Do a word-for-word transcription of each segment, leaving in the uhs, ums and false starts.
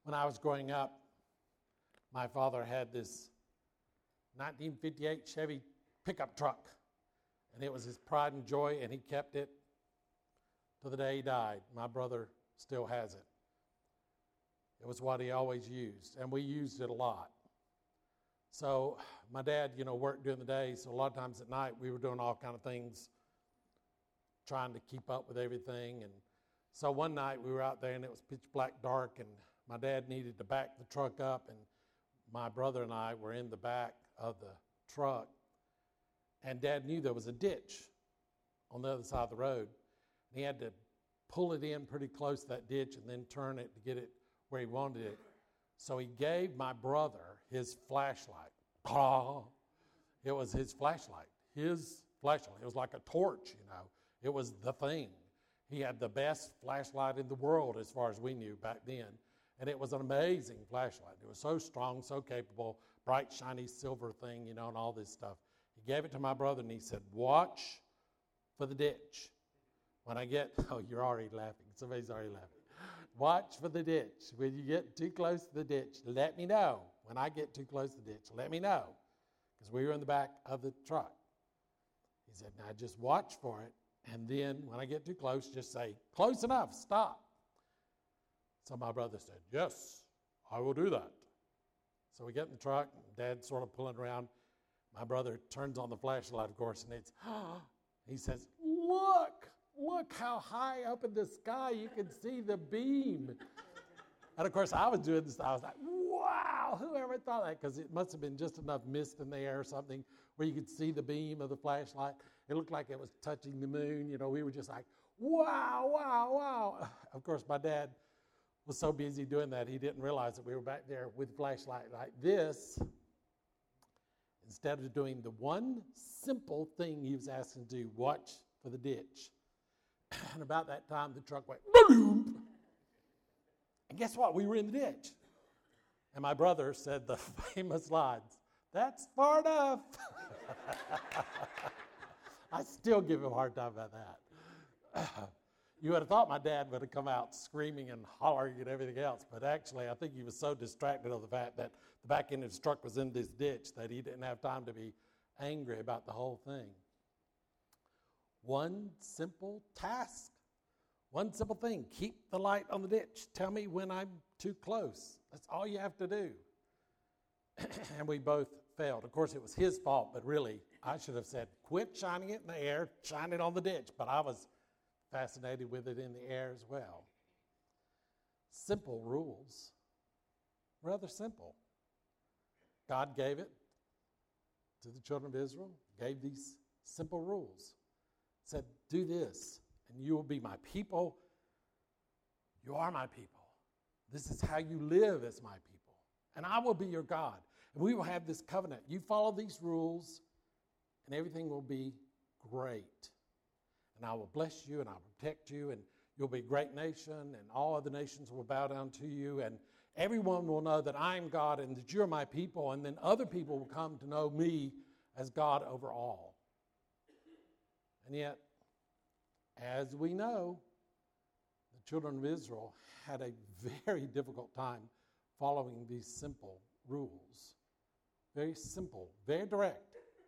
When I was growing up, my father had this nineteen fifty-eight Chevy pickup truck, and it was his pride and joy, and he kept it to the day he died. My brother still has it. It was what he always used, and we used it a lot. So my dad, you know, worked during the day, so a lot of times at night we were doing all kind of things, trying to keep up with everything. And so one night we were out there, and it was pitch black dark, and my dad needed to back the truck up, and my brother and I were in the back of the truck, and Dad knew there was a ditch on the other side of the road, and he had to pull it in pretty close to that ditch and then turn it to get it where he wanted it. So he gave my brother his flashlight. Oh, it was his flashlight, his flashlight. It was like a torch, you know. It was the thing. He had the best flashlight in the world as far as we knew back then. And it was an amazing flashlight. It was so strong, so capable, bright, shiny silver thing, you know, and all this stuff. He gave it to my brother, and he said, watch for the ditch. When I get, oh, you're already laughing. Somebody's already laughing. Watch for the ditch. When you get too close to the ditch, let me know. When I get too close to the ditch, let me know. Because we were in the back of the truck. He said, now just watch for it. And then when I get too close, just say, close enough, stop. So my brother said, yes, I will do that. So we get in the truck, and Dad's sort of pulling around. My brother turns on the flashlight, of course, and it's, he says, look, look how high up in the sky you can see the beam. And of course, I was doing this, I was like, wow, whoever thought that? Because it must have been just enough mist in the air or something where you could see the beam of the flashlight. It looked like it was touching the moon. You know, we were just like, wow, wow, wow. Of course, my dad was so busy doing that, he didn't realize that we were back there with flashlight like this. Instead of doing the one simple thing he was asking to do, watch for the ditch. And about that time, the truck went, boom! And guess what? We were in the ditch. And my brother said the famous lines, that's far enough. I still give him a hard time about that. You would have thought my dad would have come out screaming and hollering and everything else, but actually I think he was so distracted of the fact that the back end of his truck was in this ditch that he didn't have time to be angry about the whole thing. One simple task, one simple thing, keep the light on the ditch. Tell me when I'm too close. That's all you have to do. And we both failed. Of course, it was his fault, but really, I should have said, quit shining it in the air, shine it on the ditch, but I was fascinated with it in the air as well. Simple rules. Rather simple. God gave it to the children of Israel, gave these simple rules. Said, do this, and you will be my people. You are my people. This is how you live as my people. And I will be your God. And we will have this covenant. You follow these rules, and everything will be great. And I will bless you, and I will protect you, and you'll be a great nation, and all other nations will bow down to you, and everyone will know that I am God and that you're my people, and then other people will come to know me as God over all. And yet, as we know, the children of Israel had a very difficult time following these simple rules. Very simple, very direct.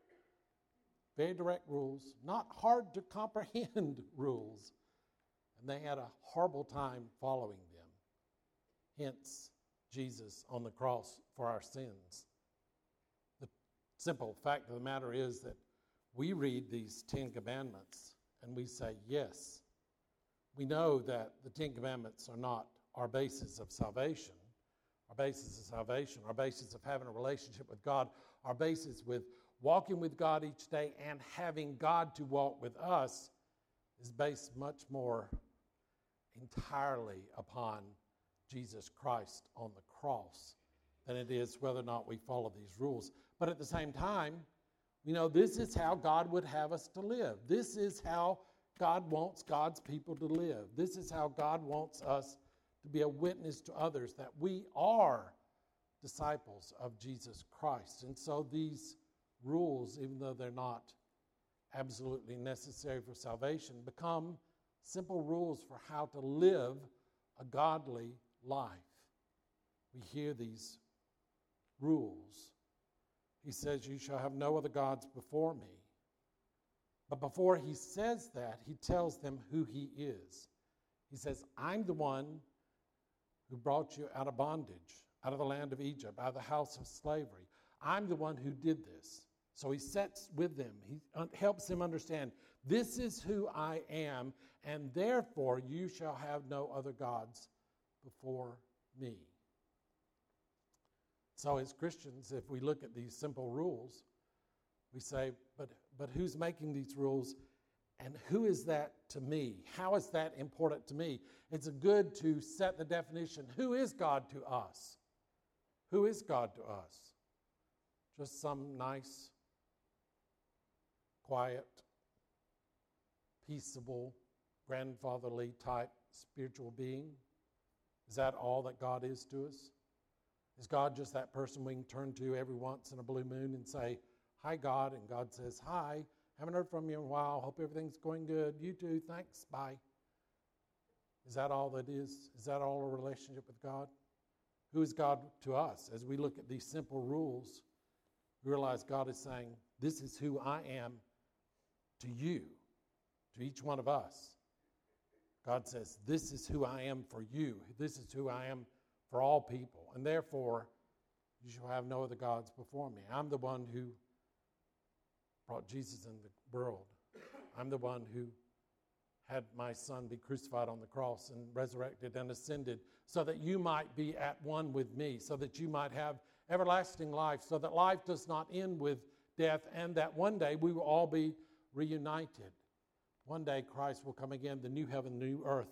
Very direct rules, not hard to comprehend rules. And they had a horrible time following them. Hence, Jesus on the cross for our sins. The simple fact of the matter is that we read these Ten Commandments and we say, yes, we know that the Ten Commandments are not our basis of salvation. Our basis of salvation, our basis of having a relationship with God, our basis with walking with God each day and having God to walk with us is based much more entirely upon Jesus Christ on the cross than it is whether or not we follow these rules. But at the same time, we know this is how God would have us to live. This is how God wants God's people to live. This is how God wants us to be a witness to others that we are disciples of Jesus Christ. And so these rules, even though they're not absolutely necessary for salvation, become simple rules for how to live a godly life. we hear these rules. He says, you shall have no other gods before me. But before he says that, he tells them who he is. He says, I'm the one who brought you out of bondage, out of the land of Egypt, out of the house of slavery. I'm the one who did this. So he sits with them. He un- helps them understand, this is who I am, and therefore you shall have no other gods before me. So as Christians, if we look at these simple rules, we say, but, but who's making these rules, and who is that to me? How is that important to me? It's good to set the definition. Who is God to us? Who is God to us? Just some nice, quiet, peaceable, grandfatherly type spiritual being? Is that all that God is to us? Is God just that person we can turn to every once in a blue moon and say, hi, God, and God says, hi, haven't heard from you in a while, hope everything's going good, you too, thanks, bye. Is that all that is? Is that all a relationship with God? Who is God to us? As we look at these simple rules, we realize God is saying, this is who I am to you, to each one of us. God says, this is who I am for you. This is who I am for all people. And therefore, you shall have no other gods before me. I'm the one who brought Jesus in the world. I'm the one who had my son be crucified on the cross and resurrected and ascended so that you might be at one with me, so that you might have everlasting life, so that life does not end with death, and that one day we will all be reunited. One day Christ will come again, the new heaven, the new earth,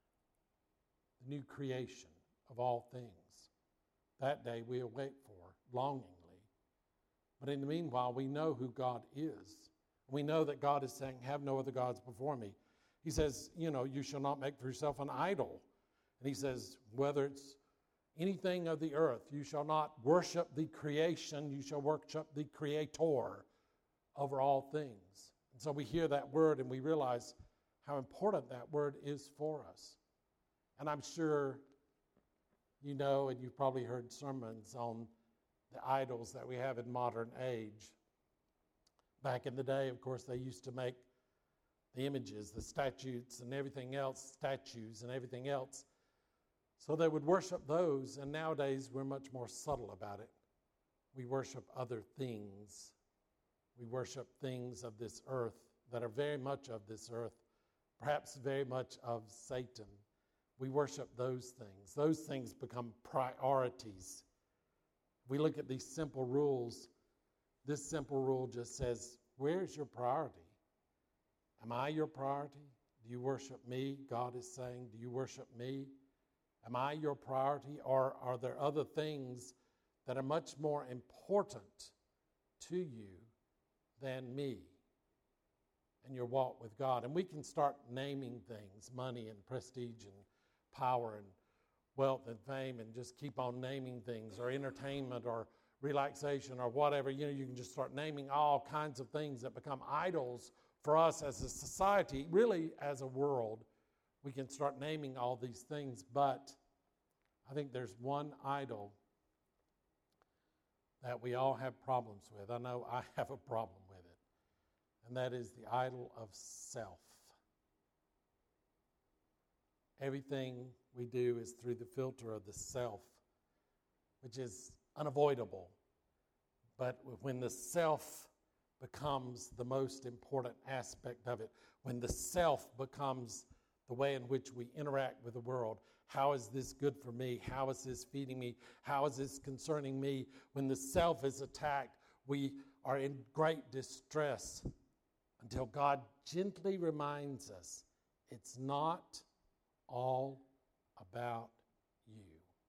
the new creation of all things. That day we await for longingly. But in the meanwhile, we know who God is. We know that God is saying, have no other gods before me. He says, you know, you shall not make for yourself an idol. And he says, whether it's anything of the earth, you shall not worship the creation, you shall worship the Creator over all things. And so we hear that word and we realize how important that word is for us. And I'm sure you know, and you've probably heard sermons on the idols that we have in modern age. Back in the day, of course, they used to make the images, the statues and everything else, statues and everything else. So they would worship those, and nowadays we're much more subtle about it. We worship other things. We worship things of this earth that are very much of this earth, perhaps very much of Satan. We worship those things. Those things become priorities. We look at these simple rules. This simple rule just says, where's your priority? Am I your priority? Do you worship me? God is saying, do you worship me? Am I your priority? Or are there other things that are much more important to you than me and your walk with God? And we can start naming things, money and prestige and power and wealth and fame, and just keep on naming things, or entertainment or relaxation or whatever. You know, you can just start naming all kinds of things that become idols for us as a society, really as a world. We can start naming all these things, but I think there's one idol that we all have problems with. I know I have a problem with it, and that is the idol of self. Everything we do is through the filter of the self, which is unavoidable. But when the self becomes the most important aspect of it, when the self becomes the way in which we interact with the world, how is this good for me? How is this feeding me? How is this concerning me? When the self is attacked, we are in great distress until God gently reminds us it's not all about you.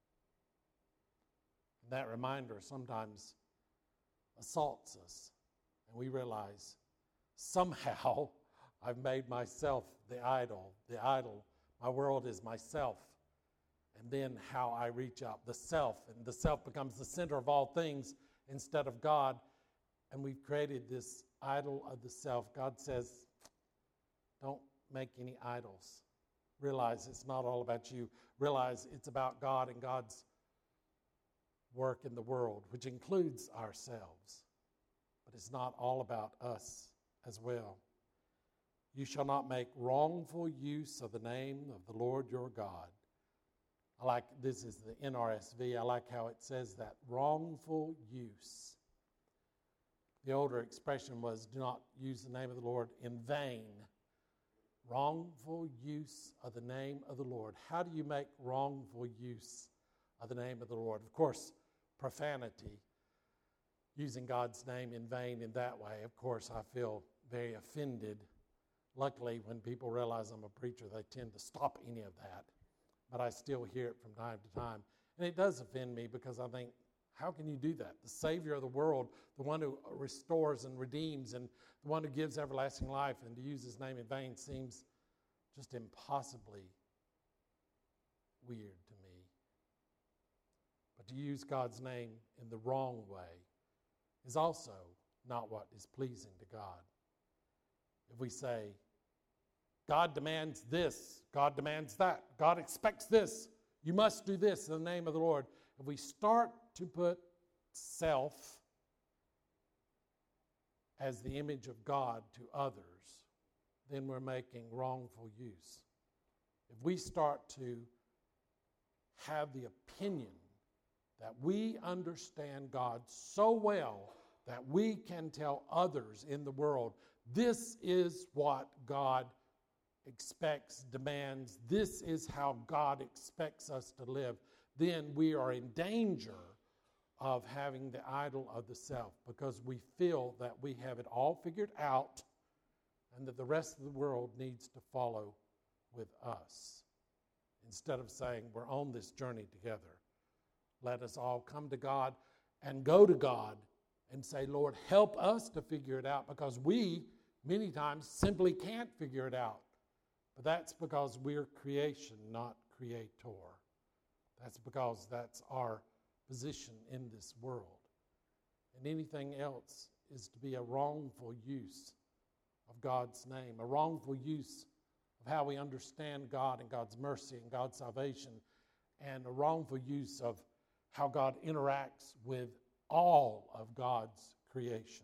And that reminder sometimes assaults us, and we realize somehow I've made myself the idol. The idol, my world is myself. And then how I reach out, the self, and the self becomes the center of all things instead of God. And we've created this idol of the self. God says, don't make any idols. Realize it's not all about you. Realize it's about God and God's work in the world, which includes ourselves. But it's not all about us as well. You shall not make wrongful use of the name of the Lord your God. I like, this is the N R S V, I like how it says that, wrongful use. The older expression was, do not use the name of the Lord in vain. Wrongful use of the name of the Lord. How do you make wrongful use of the name of the Lord? Of course, profanity, using God's name in vain in that way. Of course, I feel very offended. Luckily, when people realize I'm a preacher, they tend to stop any of that. But I still hear it from time to time. And it does offend me because I think, how can you do that? The Savior of the world, the one who restores and redeems, and the one who gives everlasting life, and to use his name in vain seems just impossibly weird to me. But to use God's name in the wrong way is also not what is pleasing to God. If we say, God demands this, God demands that, God expects this, you must do this in the name of the Lord. If we start to put self as the image of God to others, then we're making wrongful use. If we start to have the opinion that we understand God so well that we can tell others in the world, this is what God expects, demands, this is how God expects us to live, then we are in danger of having the idol of the self, because we feel that we have it all figured out and that the rest of the world needs to follow with us. Instead of saying we're on this journey together, let us all come to God and go to God and say, Lord, help us to figure it out, because we many times simply can't figure it out. But that's because we're creation, not creator. That's because that's our position in this world. And anything else is to be a wrongful use of God's name, a wrongful use of how we understand God and God's mercy and God's salvation, and a wrongful use of how God interacts with all of God's creation.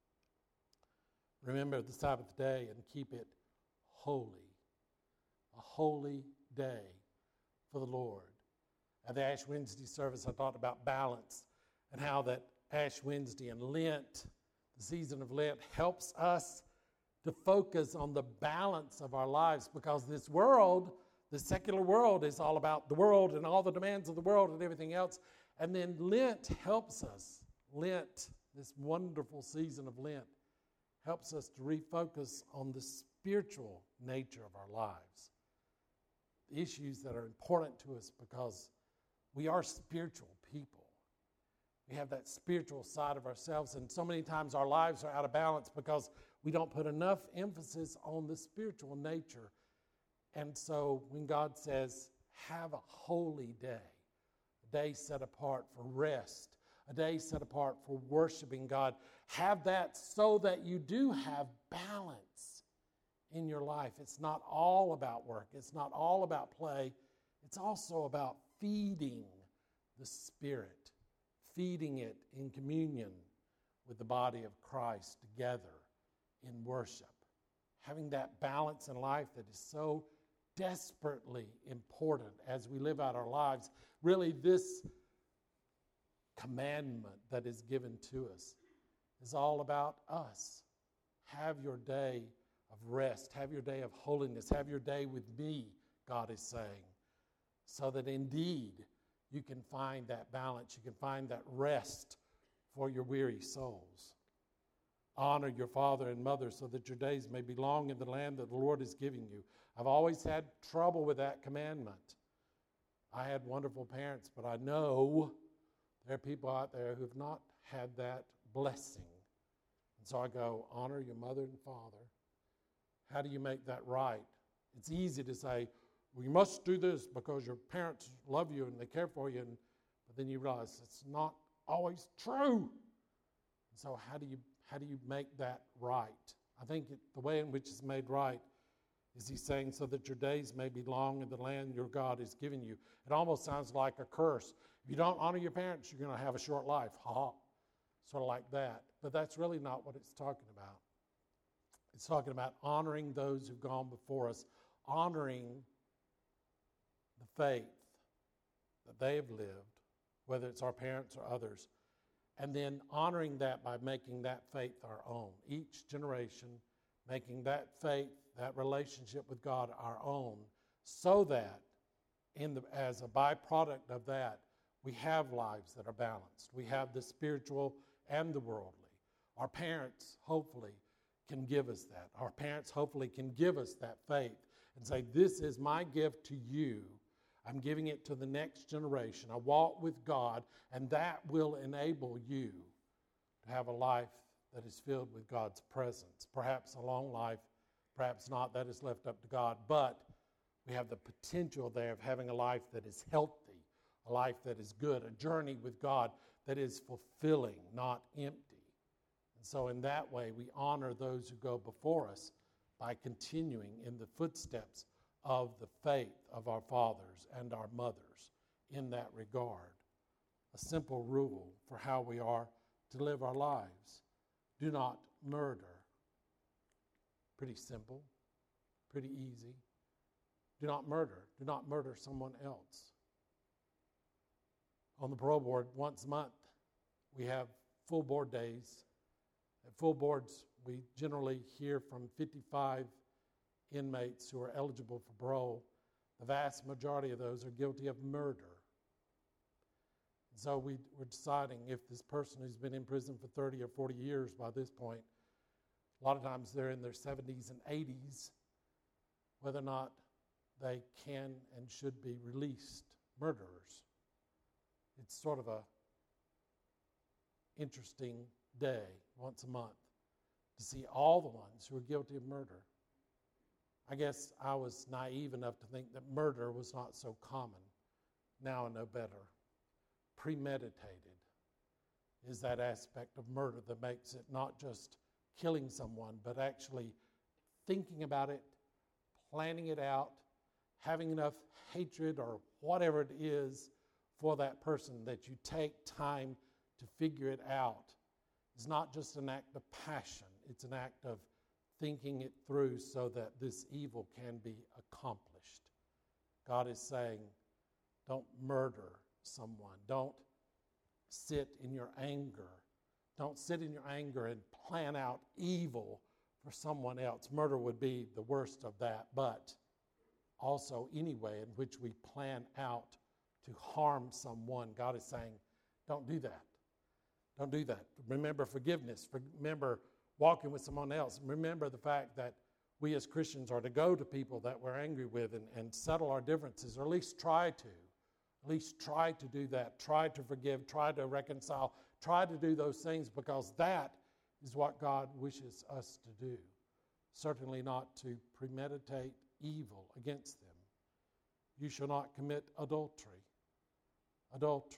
Remember the Sabbath day and keep it holy. A holy day for the Lord. At the Ash Wednesday service, I talked about balance and how that Ash Wednesday and Lent, the season of Lent, helps us to focus on the balance of our lives, because this world, the secular world, is all about the world and all the demands of the world and everything else. And then Lent helps us. Lent, this wonderful season of Lent, helps us to refocus on the spiritual nature of our lives. The issues that are important to us, because we are spiritual people. We have that spiritual side of ourselves, and so many times our lives are out of balance because we don't put enough emphasis on the spiritual nature. And so when God says, have a holy day, a day set apart for rest, a day set apart for worshiping God, have that so that you do have balance in your life. It's not all about work. It's not all about play. It's also about feeding the Spirit, feeding it in communion with the body of Christ together in worship. Having that balance in life that is so desperately important as we live out our lives. Really, this commandment that is given to us is all about us. Have your day of rest. Have your day of holiness. Have your day with me, God is saying, so that indeed you can find that balance. You can find that rest for your weary souls. Honor your father and mother so that your days may be long in the land that the Lord is giving you. I've always had trouble with that commandment. I had wonderful parents, but I know there are people out there who have not had that blessing. And so I go, honor your mother and father. How do you make that right? It's easy to say, well, you must do this because your parents love you and they care for you. And, but then you realize it's not always true. And so how do you how do you make that right? I think it, the way in which it's made right Is he saying so that your days may be long in the land your God is giving you? It almost sounds like a curse. If you don't honor your parents, you're going to have a short life. Ha ha. Sort of like that. But that's really not what it's talking about. It's talking about honoring those who've gone before us, honoring the faith that they have lived, whether it's our parents or others, and then honoring that by making that faith our own. Each generation making that faith, that relationship with God our own, so that in the, as a byproduct of that, we have lives that are balanced. We have the spiritual and the worldly. Our parents, hopefully, can give us that. Our parents, hopefully, can give us that faith and say, this is my gift to you. I'm giving it to the next generation. I walk with God, and that will enable you to have a life that is filled with God's presence. Perhaps a long life, perhaps not. That is left up to God. But we have the potential there of having a life that is healthy, a life that is good, a journey with God that is fulfilling, not empty. And so in that way, we honor those who go before us by continuing in the footsteps of the faith of our fathers and our mothers in that regard. A simple rule for how we are to live our lives. Do not murder. Pretty simple, pretty easy. Do not murder. Do not murder someone else. On the parole board, once a month, we have full board days. At full boards, we generally hear from fifty-five inmates who are eligible for parole. The vast majority of those are guilty of murder. And so we, we're deciding if this person who's been in prison for thirty or forty years by this point, a lot of times they're in their seventies and eighties, whether or not they can and should be released murderers. It's sort of a interesting day once a month to see all the ones who are guilty of murder. I guess I was naive enough to think that murder was not so common. Now I know better. Premeditated is that aspect of murder that makes it not just killing someone, but actually thinking about it, planning it out, having enough hatred or whatever it is for that person that you take time to figure it out. It's not just an act of passion. It's an act of thinking it through so that this evil can be accomplished. God is saying, don't murder someone. Don't sit in your anger. Don't sit in your anger and plan out evil for someone else. Murder would be the worst of that, but also any way in which we plan out to harm someone. God is saying, don't do that. Don't do that. Remember forgiveness. Remember walking with someone else. Remember the fact that we as Christians are to go to people that we're angry with and, and settle our differences, or at least try to. At least try to do that. Try to forgive. Try to reconcile. Try to do those things, because that is what God wishes us to do. Certainly not to premeditate evil against them. You shall not commit adultery. Adultery.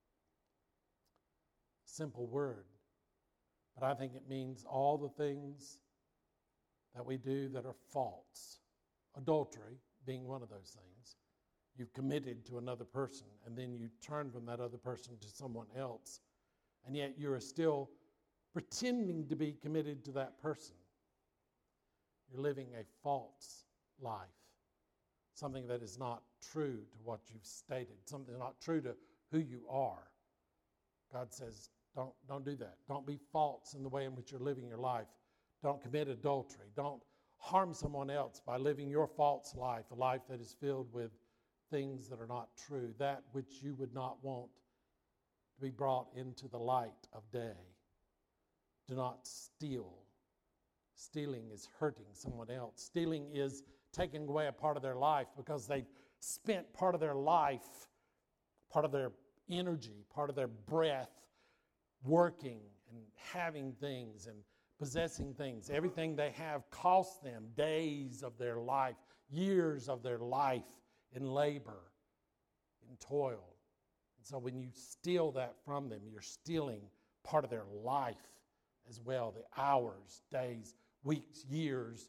Simple word. But I think it means all the things that we do that are false. Adultery being one of those things. You've committed to another person, and then you turn from that other person to someone else, and yet you're still pretending to be committed to that person. You're living a false life, something that is not true to what you've stated, something not true to who you are. God says, don't, don't do that. Don't be false in the way in which you're living your life. Don't commit adultery. Don't harm someone else by living your false life, a life that is filled with things that are not true, that which you would not want to be brought into the light of day. Do not steal. Stealing is hurting someone else. Stealing is taking away a part of their life because they've spent part of their life, part of their energy, part of their breath, working and having things and possessing things. Everything they have cost them days of their life, years of their life in labor, in toil. And so when you steal that from them, you're stealing part of their life as well, the hours, days, weeks, years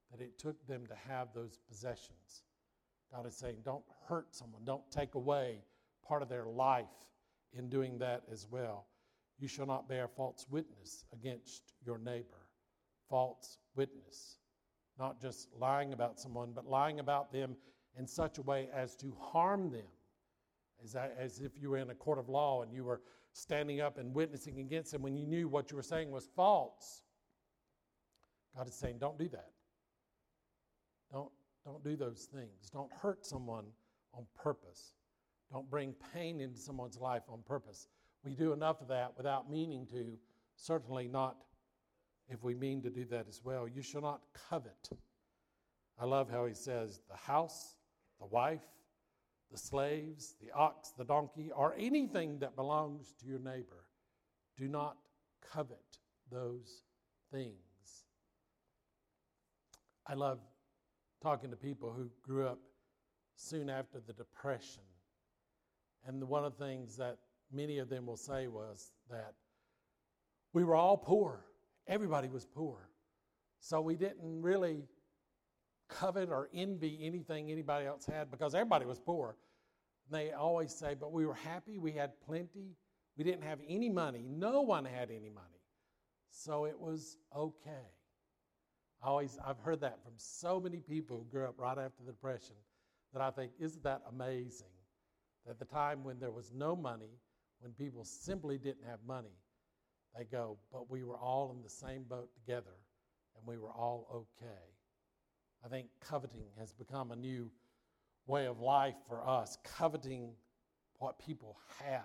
that it took them to have those possessions. God is saying, don't hurt someone. Don't take away part of their life in doing that as well. You shall not bear false witness against your neighbor. False witness. Not just lying about someone, but lying about them in such a way as to harm them. As, as if you were in a court of law and you were standing up and witnessing against them when you knew what you were saying was false. God is saying, don't do that. Don't, don't do those things. Don't hurt someone on purpose. Don't bring pain into someone's life on purpose. We do enough of that without meaning to, certainly not if we mean to do that as well. You shall not covet. I love how he says, the house, the wife, the slaves, the ox, the donkey, or anything that belongs to your neighbor. Do not covet those things. I love talking to people who grew up soon after the Depression. And one of the things that many of them will say was that we were all poor. Everybody was poor. So we didn't really covet or envy anything anybody else had because everybody was poor. And they always say, but we were happy, we had plenty, we didn't have any money, no one had any money. So it was okay. I always, I've heard that from so many people who grew up right after the Depression that I think, isn't that amazing? At the time when there was no money, when people simply didn't have money, they go, but we were all in the same boat together and we were all okay. I think coveting has become a new way of life for us, coveting what people have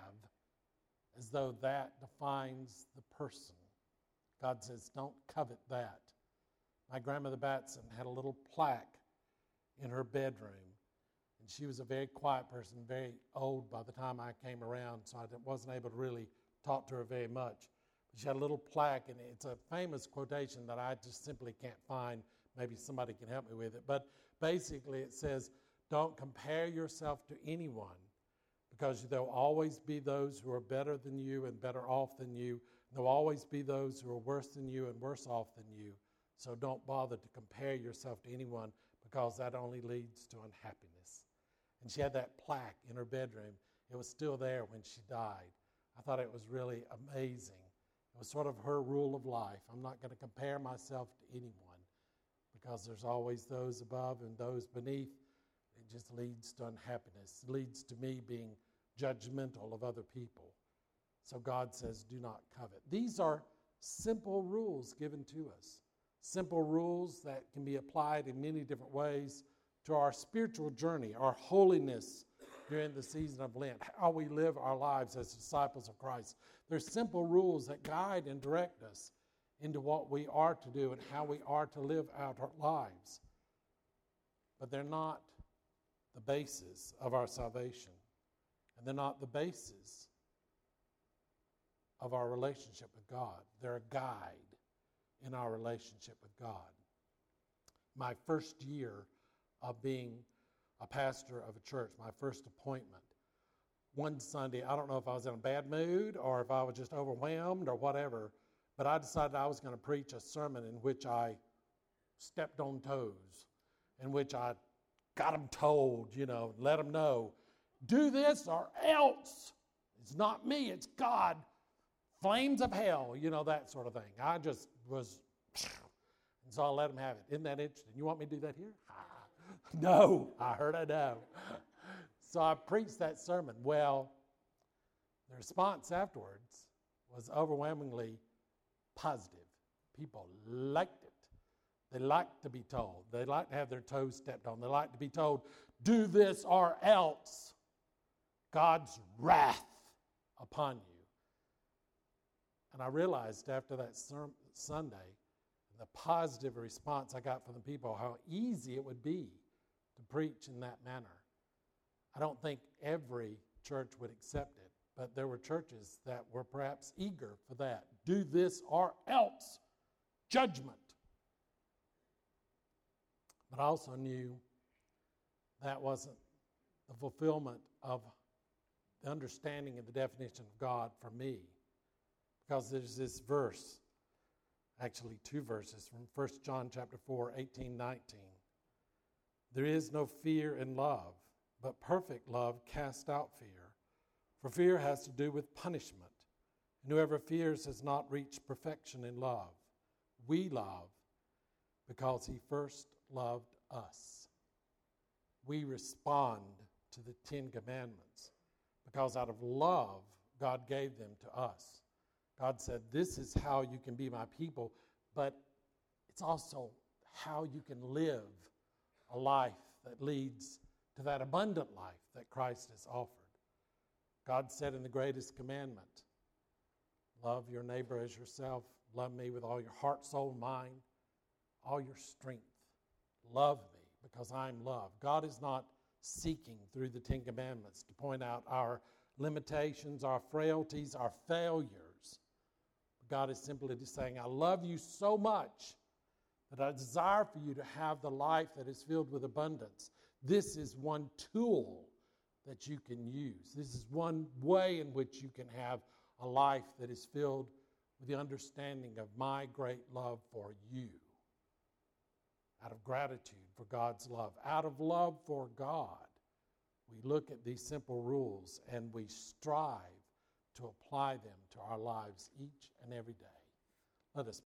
as though that defines the person. God says, don't covet that. My grandmother Batson had a little plaque in her bedroom, and she was a very quiet person, very old by the time I came around, so I wasn't able to really talk to her very much. But she had a little plaque, and it's a famous quotation that I just simply can't find. Maybe somebody can help me with it. But basically it says, don't compare yourself to anyone, because there will always be those who are better than you and better off than you. There will always be those who are worse than you and worse off than you. So don't bother to compare yourself to anyone, because that only leads to unhappiness. And she had that plaque in her bedroom. It was still there when she died. I thought it was really amazing. It was sort of her rule of life. I'm not going to compare myself to anyone, because there's always those above and those beneath. It just leads to unhappiness. It leads to me being judgmental of other people. So God says, do not covet. These are simple rules given to us. Simple rules that can be applied in many different ways to our spiritual journey, our holiness during the season of Lent, how we live our lives as disciples of Christ. There's simple rules that guide and direct us into what we are to do and how we are to live out our lives. But they're not the basis of our salvation, and they're not the basis of our relationship with God. They're a guide in our relationship with God. My first year of being a pastor of a church, my first appointment, one Sunday, I don't know if I was in a bad mood or if I was just overwhelmed or whatever, but I decided I was going to preach a sermon in which I stepped on toes, in which I got them told, you know, let them know, do this or else. It's not me, it's God. Flames of hell, you know, that sort of thing. I just was, and so I let them have it. Isn't that interesting? You want me to do that here? No, I heard I know. So I preached that sermon. Well, the response afterwards was overwhelmingly positive. People liked it. They liked to be told. They liked to have their toes stepped on. They liked to be told, do this or else. God's wrath upon you. And I realized after that ser- Sunday, the positive response I got from the people, how easy it would be to preach in that manner. I don't think every church would accept it, but there were churches that were perhaps eager for that. Do this or else. Judgment. But I also knew that wasn't the fulfillment of the understanding of the definition of God for me. Because there's this verse, Actually, two verses from First John chapter four, eighteen, nineteen. There is no fear in love, but perfect love casts out fear. For fear has to do with punishment, and whoever fears has not reached perfection in love. We love because he first loved us. We respond to the Ten Commandments because out of love, God gave them to us. God said, this is how you can be my people, but it's also how you can live a life that leads to that abundant life that Christ has offered. God said in the greatest commandment, love your neighbor as yourself. Love me with all your heart, soul, mind, all your strength. Love me because I'm love. God is not seeking through the Ten Commandments to point out our limitations, our frailties, our failures. God is simply just saying, I love you so much that I desire for you to have the life that is filled with abundance. This is one tool that you can use. This is one way in which you can have a life that is filled with the understanding of my great love for you. Out of gratitude for God's love, out of love for God, we look at these simple rules and we strive to apply them to our lives each and every day. Let us